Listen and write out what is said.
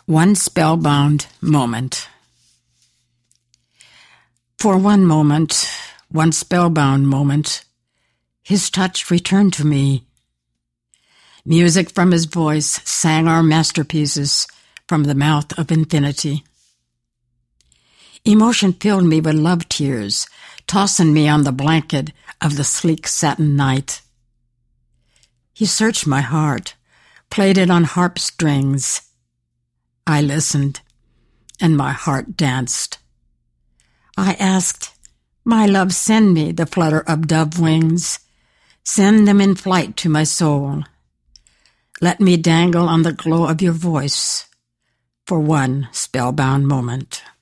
One spellbound moment. For one moment, one spellbound moment, his touch returned to me. Music from his voice sang our masterpieces from the mouth of infinity. Emotion filled me with love tears, tossing me on the blanket of the sleek satin night. He searched my heart, played it on harp strings. I listened, and my heart danced. I asked, "My love, send me the flutter of dove wings. Send them in flight to my soul. Let me dangle on the glow of your voice for one spellbound moment."